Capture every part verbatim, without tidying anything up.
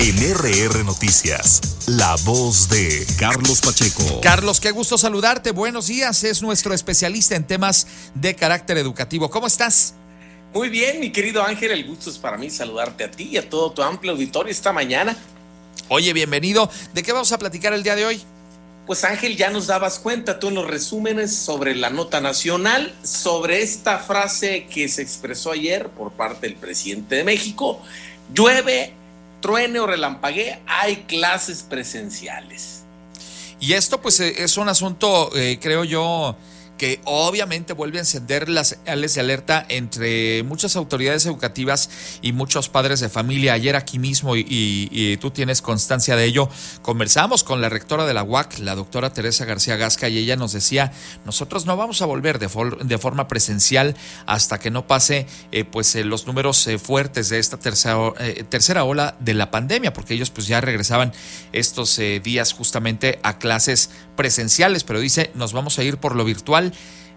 En R R Noticias, la voz de Carlos Pacheco. Carlos, qué gusto saludarte. Buenos días. Es nuestro especialista en temas de carácter educativo. ¿Cómo estás? Muy bien, mi querido Ángel. El gusto es para mí saludarte a ti y a todo tu amplio auditorio esta mañana. Oye, bienvenido. ¿De qué vamos a platicar el día de hoy? Pues Ángel, ya nos dabas cuenta tú en los resúmenes sobre la nota nacional, sobre esta frase que se expresó ayer por parte del presidente de México: llueve, truene o relampaguee, hay clases presenciales. Y esto pues es un asunto, eh, creo yo, que obviamente vuelve a encender las señales de alerta entre muchas autoridades educativas y muchos padres de familia. Ayer aquí mismo, y, y, y tú tienes constancia de ello, conversamos con la rectora de la U A C, la doctora Teresa García Gasca, y ella nos decía: nosotros no vamos a volver de, for, de forma presencial hasta que no pase eh, pues eh, los números eh, fuertes de esta tercera, eh, tercera ola de la pandemia, porque ellos pues ya regresaban estos eh, días justamente a clases presenciales, pero dice, nos vamos a ir por lo virtual.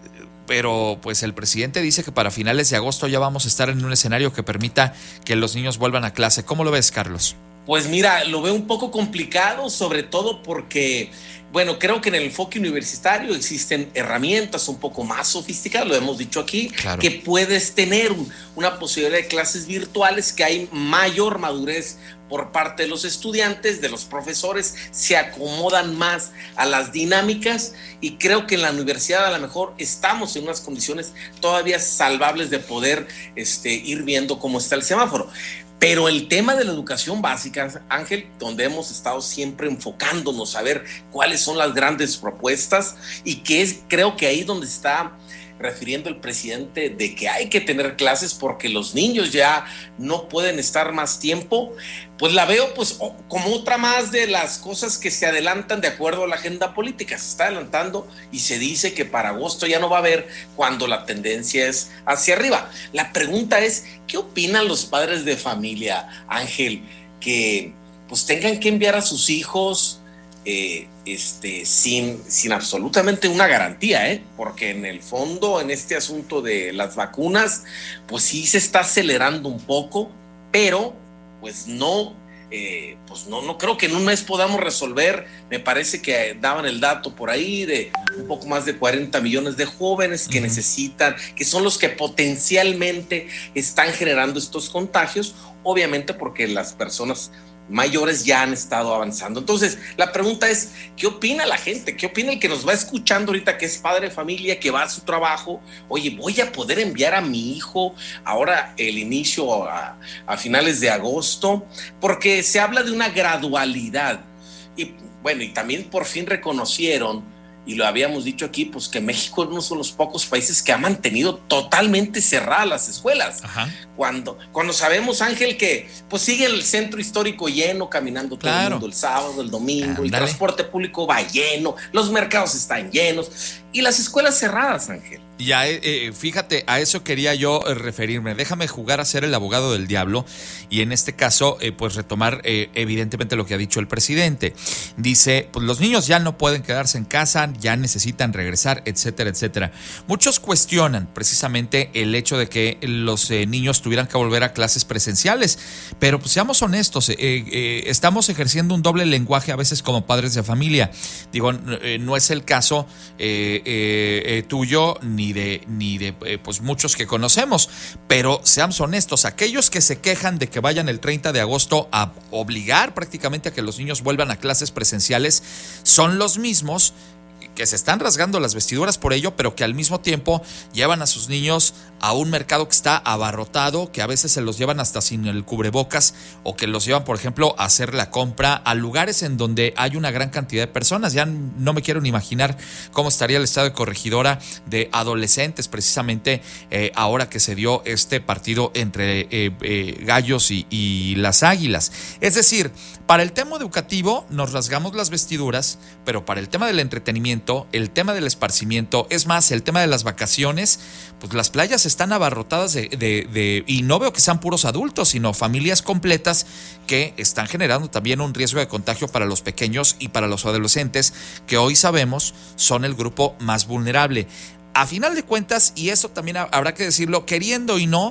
Pero pues el presidente dice que para finales de agosto ya vamos a estar en un escenario que permita que los niños vuelvan a clase. ¿Cómo lo ves, Carlos? Pues mira, lo veo un poco complicado, sobre todo porque, bueno, creo que en el enfoque universitario existen herramientas un poco más sofisticadas, lo hemos dicho aquí, claro, que puedes tener un, una posibilidad de clases virtuales, que hay mayor madurez por parte de los estudiantes, de los profesores, se acomodan más a las dinámicas, y creo que en la universidad a lo mejor estamos en unas condiciones todavía salvables de poder este, ir viendo cómo está el semáforo. Pero el tema de la educación básica, Ángel, donde hemos estado siempre enfocándonos a ver cuáles son las grandes propuestas, y que es, creo que ahí donde está refiriendo el presidente de que hay que tener clases porque los niños ya no pueden estar más tiempo, pues la veo pues como otra más de las cosas que se adelantan de acuerdo a la agenda política. Se está adelantando y se dice que para agosto ya no va a haber, cuando la tendencia es hacia arriba. La pregunta es, ¿qué opinan los padres de familia, Ángel, que pues tengan que enviar a sus hijos Eh, este, sin, sin absolutamente una garantía, ¿eh? Porque en el fondo, en este asunto de las vacunas, pues sí se está acelerando un poco, pero pues no, eh, pues no, no creo que en un mes podamos resolver. Me parece que daban el dato por ahí de un poco más de cuarenta millones de jóvenes que uh-huh. necesitan, que son los que potencialmente están generando estos contagios, obviamente porque las personas mayores ya han estado avanzando. Entonces, la pregunta es, ¿qué opina la gente? ¿Qué opina el que nos va escuchando ahorita, que es padre de familia, que va a su trabajo? Oye, ¿voy a poder enviar a mi hijo ahora el inicio a, a finales de agosto? Porque se habla de una gradualidad. Y bueno, y también por fin reconocieron, y lo habíamos dicho aquí, pues que México es uno de los pocos países que ha mantenido totalmente cerradas las escuelas. Ajá. Cuando, cuando sabemos, Ángel, que pues sigue el centro histórico lleno, caminando todo claro. el mundo el sábado, el domingo, Andale. El transporte público va lleno, los mercados están llenos y las escuelas cerradas, Ángel. Ya, eh, fíjate, a eso quería yo referirme. Déjame jugar a ser el abogado del diablo y en este caso, eh, pues retomar eh, evidentemente lo que ha dicho el presidente. Dice, pues los niños ya no pueden quedarse en casa, ya necesitan regresar, etcétera, etcétera. Muchos cuestionan precisamente el hecho de que los eh, niños tuvieran que volver a clases presenciales, pero pues seamos honestos, eh, eh, estamos ejerciendo un doble lenguaje a veces como padres de familia. Digo, eh, no es el caso eh, eh, eh, tuyo ni de, ni de eh, pues muchos que conocemos, pero seamos honestos, aquellos que se quejan de que vayan el treinta de agosto a obligar prácticamente a que los niños vuelvan a clases presenciales son los mismos que se están rasgando las vestiduras por ello, pero que al mismo tiempo llevan a sus niños a un mercado que está abarrotado, que a veces se los llevan hasta sin el cubrebocas, o que los llevan, por ejemplo, a hacer la compra a lugares en donde hay una gran cantidad de personas. Ya no me quiero ni imaginar cómo estaría el estado de Corregidora de adolescentes, precisamente eh, ahora que se dio este partido entre eh, eh, Gallos y, y las Águilas. Es decir, para el tema educativo nos rasgamos las vestiduras, pero para el tema del entretenimiento, el tema del esparcimiento, es más, el tema de las vacaciones, pues las playas están abarrotadas de, de, de, y no veo que sean puros adultos, sino familias completas que están generando también un riesgo de contagio para los pequeños y para los adolescentes, que hoy sabemos son el grupo más vulnerable. A final de cuentas, y eso también habrá que decirlo, queriendo y no,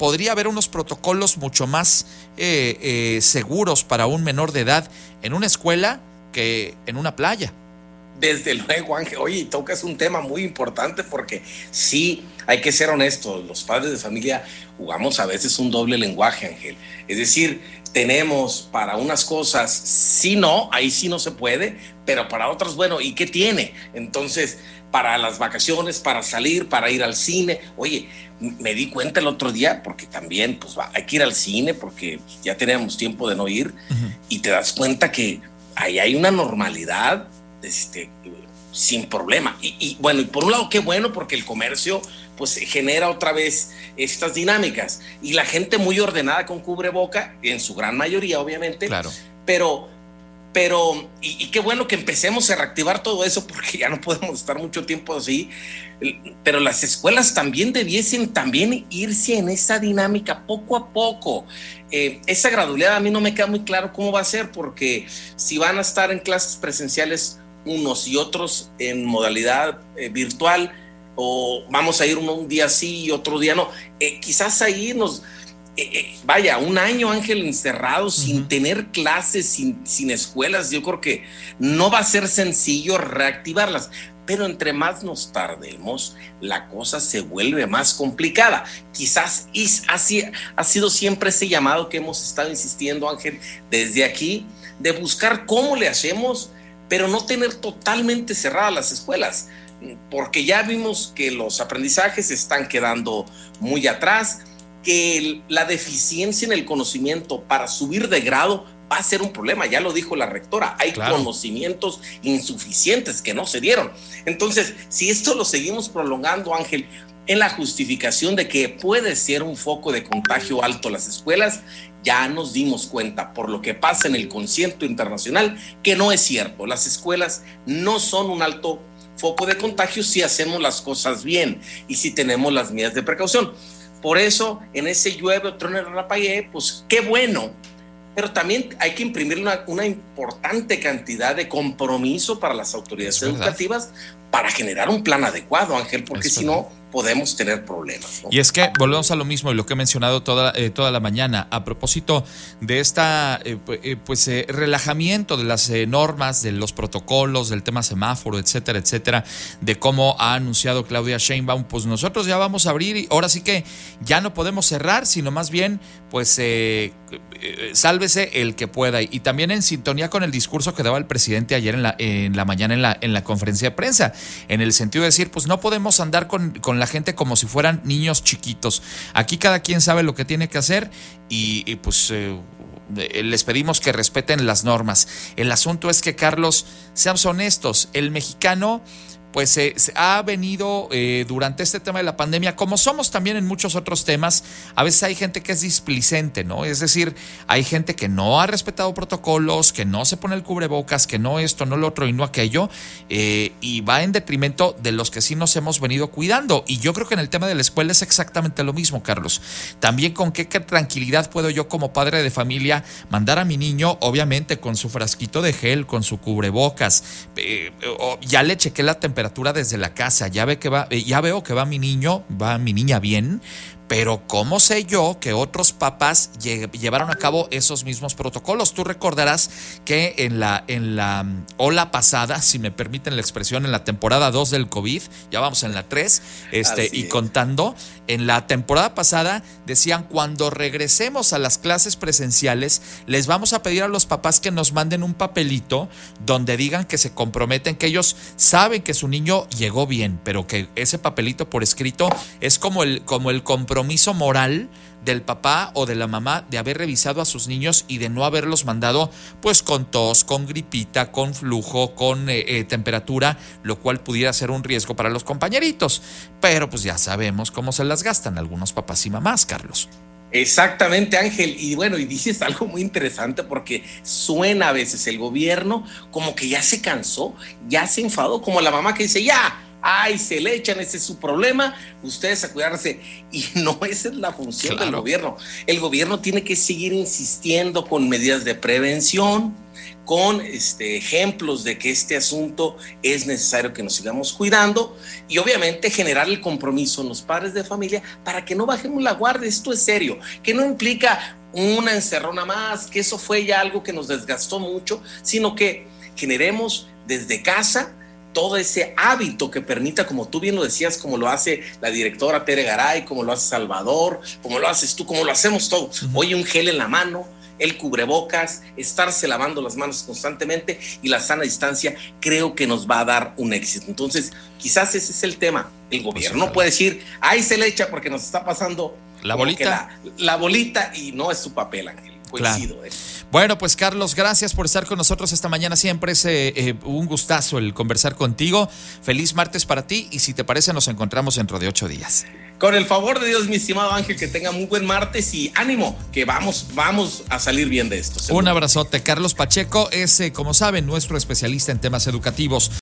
podría haber unos protocolos mucho más eh, eh, seguros para un menor de edad en una escuela que en una playa. Desde luego, Ángel. Oye, tocas un tema muy importante porque sí, hay que ser honestos, los padres de familia jugamos a veces un doble lenguaje, Ángel. Es decir, tenemos para unas cosas, sí, no, ahí sí no se puede, pero para otras, bueno, ¿y qué tiene? Entonces, para las vacaciones, para salir, para ir al cine. Oye, me di cuenta el otro día, porque también pues va, hay que ir al cine porque ya teníamos tiempo de no ir, uh-huh. y te das cuenta que ahí hay una normalidad Este, sin problema. Y, y bueno, y por un lado, qué bueno, porque el comercio pues genera otra vez estas dinámicas. Y la gente muy ordenada con cubreboca, en su gran mayoría, obviamente. Claro. Pero, pero, y, y qué bueno que empecemos a reactivar todo eso, porque ya no podemos estar mucho tiempo así. Pero las escuelas también debiesen también irse en esa dinámica poco a poco. Eh, esa gradualidad a mí no me queda muy claro cómo va a ser, porque si van a estar en clases presenciales unos y otros en modalidad eh, virtual, o vamos a ir uno un día sí y otro día no, eh, quizás ahí nos eh, eh, vaya un año, Ángel, encerrados, uh-huh. sin tener clases, sin, sin escuelas. Yo creo que no va a ser sencillo reactivarlas, pero entre más nos tardemos, la cosa se vuelve más complicada. Quizás así ha sido siempre ese llamado que hemos estado insistiendo, Ángel, desde aquí, de buscar cómo le hacemos, pero no tener totalmente cerradas las escuelas, porque ya vimos que los aprendizajes están quedando muy atrás, que la deficiencia en el conocimiento para subir de grado va a ser un problema. Ya lo dijo la rectora, hay claro. conocimientos insuficientes que no se dieron. Entonces, si esto lo seguimos prolongando, Ángel, en la justificación de que puede ser un foco de contagio alto las escuelas, ya nos dimos cuenta por lo que pasa en el concierto internacional que no es cierto. Las escuelas no son un alto foco de contagio si hacemos las cosas bien y si tenemos las medidas de precaución. Por eso, en ese llueve o truene relampaguee, pues qué bueno. Pero también hay que imprimir una, una importante cantidad de compromiso para las autoridades educativas para generar un plan adecuado, Ángel, porque si no podemos tener problemas, ¿no? Y es que volvemos a lo mismo y lo que he mencionado toda, eh, toda la mañana a propósito de esta eh, pues eh, relajamiento de las eh, normas, de los protocolos, del tema semáforo, etcétera, etcétera, de cómo ha anunciado Claudia Sheinbaum. Pues nosotros ya vamos a abrir y ahora sí que ya no podemos cerrar, sino más bien pues eh, eh, sálvese el que pueda. Y también en sintonía con el discurso que daba el presidente ayer en la, en la mañana en la, en la conferencia de prensa, en el sentido de decir, pues no podemos andar con, con la gente como si fueran niños chiquitos. Aquí cada quien sabe lo que tiene que hacer y, y pues eh, les pedimos que respeten las normas. El asunto es que, Carlos, seamos honestos, el mexicano pues eh, ha venido eh, durante este tema de la pandemia, como somos también en muchos otros temas, a veces hay gente que es displicente, ¿no? Es decir, hay gente que no ha respetado protocolos, que no se pone el cubrebocas, que no esto, no lo otro y no aquello, eh, y va en detrimento de los que sí nos hemos venido cuidando. Y yo creo que en el tema de la escuela es exactamente lo mismo, Carlos. También con qué tranquilidad puedo yo como padre de familia mandar a mi niño, obviamente con su frasquito de gel, con su cubrebocas, eh, ya le chequé la temperatura desde la casa, ya ve que va, ya veo que va mi niño, va mi niña bien, pero ¿cómo sé yo que otros papás llevaron a cabo esos mismos protocolos? Tú recordarás que en la, en la ola pasada, si me permiten la expresión, en la temporada dos del COVID, ya vamos en la tres, este, y contando, en la temporada pasada decían, cuando regresemos a las clases presenciales, les vamos a pedir a los papás que nos manden un papelito donde digan que se comprometen, que ellos saben que su niño llegó bien, pero que ese papelito por escrito es como el, como el compromiso compromiso moral del papá o de la mamá de haber revisado a sus niños y de no haberlos mandado pues con tos, con gripita, con flujo, con eh, eh, temperatura, lo cual pudiera ser un riesgo para los compañeritos. Pero pues ya sabemos cómo se las gastan algunos papás y mamás, Carlos. Exactamente, Ángel. Y bueno, y dices algo muy interesante porque suena a veces el gobierno como que ya se cansó, ya se enfadó, como la mamá que dice, ya, ay, se le echan, ese es su problema, ustedes a cuidarse. Y no, esa es la función claro. del gobierno. El gobierno tiene que seguir insistiendo con medidas de prevención, con este, ejemplos de que este asunto es necesario que nos sigamos cuidando y obviamente generar el compromiso en los padres de familia para que no bajemos la guardia. Esto es serio, que no implica una encerrona más, que eso fue ya algo que nos desgastó mucho, sino que generemos desde casa todo ese hábito que permita, como tú bien lo decías, como lo hace la directora Tere Garay, como lo hace Salvador, como lo haces tú, como lo hacemos todos. Uh-huh. Hoy un gel en la mano, el cubrebocas, estarse lavando las manos constantemente y la sana distancia, creo que nos va a dar un éxito. Entonces, quizás ese es el tema. El gobierno pues, no puede decir, ahí se le echa porque nos está pasando la bolita. La, la bolita y no es su papel, Ángel. Coincido, claro. eh. Bueno, pues Carlos, gracias por estar con nosotros esta mañana. Siempre es eh, eh, un gustazo el conversar contigo. Feliz martes para ti y si te parece nos encontramos dentro de ocho días. Con el favor de Dios, mi estimado Ángel, que tenga muy buen martes y ánimo, que vamos, vamos a salir bien de esto. Seguro. Un abrazote. Carlos Pacheco es, eh, como saben, nuestro especialista en temas educativos.